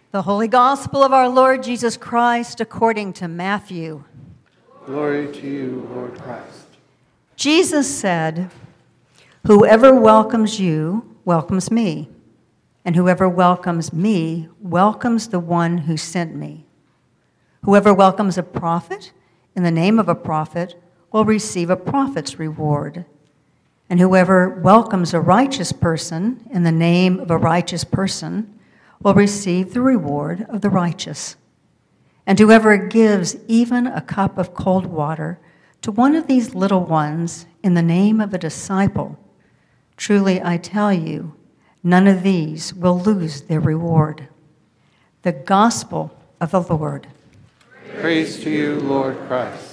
The Holy Gospel of our Lord Jesus Christ according to Matthew. Glory to you, Lord Christ. Jesus said, "Whoever welcomes you welcomes me, and whoever welcomes me welcomes the one who sent me. Whoever welcomes a prophet in the name of a prophet will receive a prophet's reward. And whoever welcomes a righteous person in the name of a righteous person will receive the reward of the righteous. And whoever gives even a cup of cold water to one of these little ones in the name of a disciple, truly I tell you, none of these will lose their reward." The Gospel of the Lord. Praise to you, Lord Christ.